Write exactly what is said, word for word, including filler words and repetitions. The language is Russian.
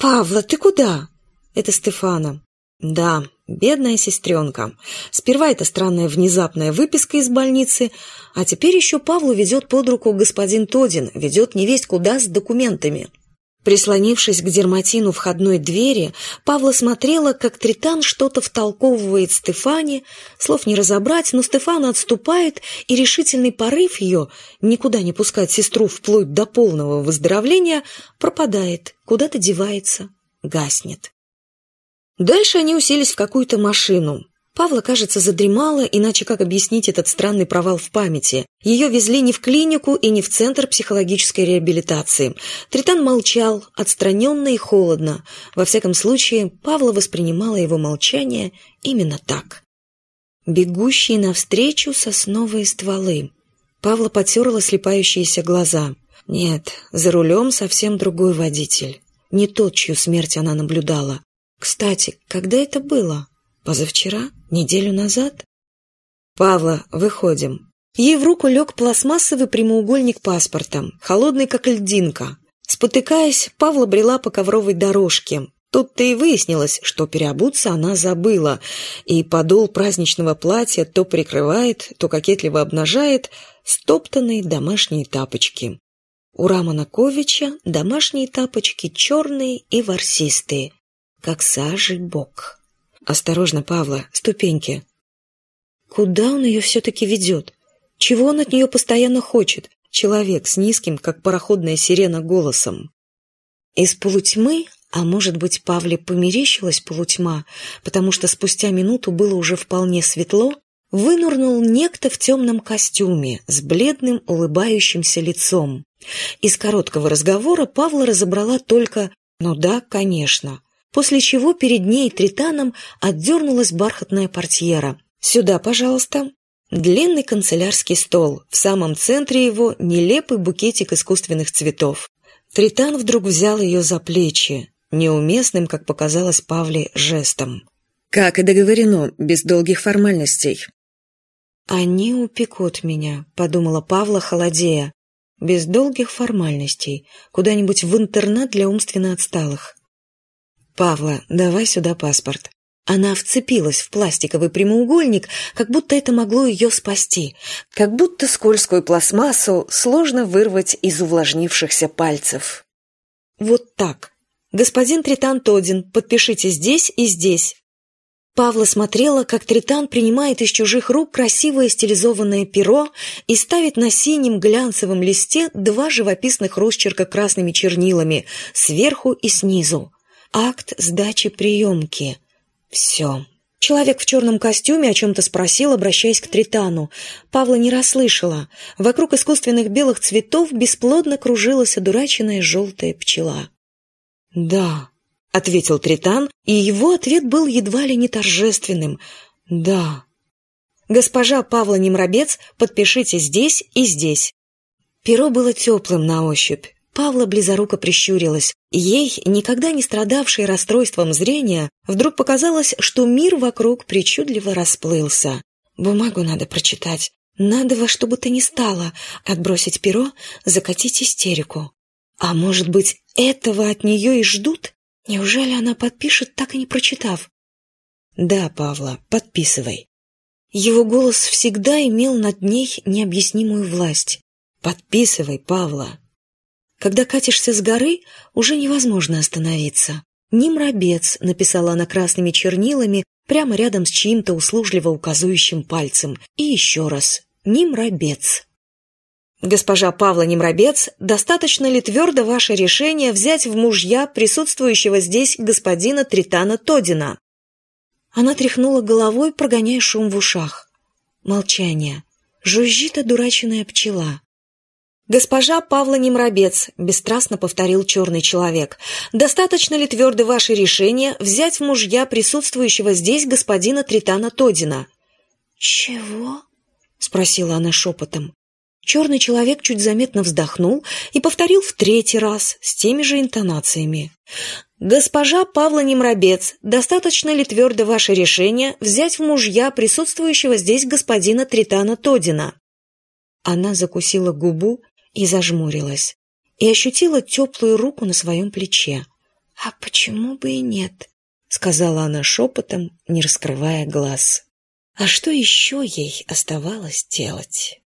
«Павла, ты куда?» Это Стефана. Да, бедная сестренка. Сперва эта странная внезапная выписка из больницы, а теперь еще Павлу ведет под руку господин Тодин, ведет невесть куда с документами. Прислонившись к дерматину входной двери, Павла смотрела, как Тритан что-то втолковывает Стефане, слов не разобрать, но Стефана отступает, и решительный порыв ее никуда не пускать сестру вплоть до полного выздоровления пропадает, куда-то девается, гаснет. Дальше они уселись в какую-то машину. Павла, кажется, задремала, иначе как объяснить этот странный провал в памяти? Ее везли не в клинику и не в центр психологической реабилитации. Тритан молчал, отстраненно и холодно. Во всяком случае, Павла воспринимала его молчание именно так. Бегущие навстречу сосновые стволы. Павла потерла слепающиеся глаза. Нет, за рулем совсем другой водитель. Не тот, чью смерть она наблюдала. Кстати, когда это было? Позавчера? Неделю назад? «Павла, выходим». Ей в руку лег пластмассовый прямоугольник паспорта, холодный, как льдинка. Спотыкаясь, Павла брела по ковровой дорожке. Тут-то и выяснилось, что переобуться она забыла, и подол праздничного платья то прикрывает, то кокетливо обнажает стоптанные домашние тапочки. У Рамана Ковича домашние тапочки черные и ворсистые, как сажей бок. «Осторожно, Павла, ступеньки». Куда он ее все-таки ведет? Чего он от нее постоянно хочет? Человек с низким, как пароходная сирена, голосом. Из полутьмы, а может быть, Павле померещилась полутьма, потому что спустя минуту было уже вполне светло, вынурнул некто в темном костюме с бледным улыбающимся лицом. Из короткого разговора Павла разобрала только «ну да, конечно», после чего перед ней Тританом отдернулась бархатная портьера. «Сюда, пожалуйста». Длинный канцелярский стол, в самом центре его нелепый букетик искусственных цветов. Тритан вдруг взял ее за плечи, неуместным, как показалось Павле, жестом. «Как и договорено, без долгих формальностей». «Они упекут меня», — подумала Павла, холодея. «Без долгих формальностей, куда-нибудь в интернат для умственно отсталых». «Павла, давай сюда паспорт». Она вцепилась в пластиковый прямоугольник, как будто это могло ее спасти, как будто скользкую пластмассу сложно вырвать из увлажнившихся пальцев. «Вот так. Господин Тритан Тодин, подпишите здесь и здесь». Павла смотрела, как Тритан принимает из чужих рук красивое стилизованное перо и ставит на синем глянцевом листе два живописных росчерка красными чернилами, сверху и снизу. Акт сдачи приемки. Все. Человек в черном костюме о чем-то спросил, обращаясь к Тритану. Павла не расслышала. Вокруг искусственных белых цветов бесплодно кружилась одураченная желтая пчела. «Да», — ответил Тритан, и его ответ был едва ли не торжественным. «Да». «Госпожа Павла Немрабец, подпишите здесь и здесь». Перо было теплым на ощупь. Павла близоруко прищурилась. Ей, никогда не страдавшей расстройством зрения, вдруг показалось, что мир вокруг причудливо расплылся. Бумагу надо прочитать. Надо во что бы то ни стало отбросить перо, закатить истерику. А может быть, этого от нее и ждут? Неужели она подпишет, так и не прочитав? «Да, Павла, подписывай». Его голос всегда имел над ней необъяснимую власть. «Подписывай, Павла». Когда катишься с горы, уже невозможно остановиться. «Немрабец», — написала она красными чернилами, прямо рядом с чьим-то услужливо указующим пальцем. И еще раз «Немрабец». «Госпожа Павла Немрабец, достаточно ли твердо ваше решение взять в мужья присутствующего здесь господина Тритана Тодина?» Она тряхнула головой, прогоняя шум в ушах. Молчание. Жужжит одураченная пчела. «Госпожа Павла Немрабец», — бесстрастно повторил черный человек, «достаточно ли твердо ваше решение взять в мужья присутствующего здесь господина Тритана Тодина?» «Чего?» — спросила она шепотом. Черный человек чуть заметно вздохнул и повторил в третий раз с теми же интонациями. «Госпожа Павла Немрабец, достаточно ли твердо ваше решение взять в мужья присутствующего здесь господина Тритана Тодина?» Она закусила губу и зажмурилась, и ощутила теплую руку на своем плече. «А почему бы и нет?» — сказала она шепотом, не раскрывая глаз. А что еще ей оставалось делать?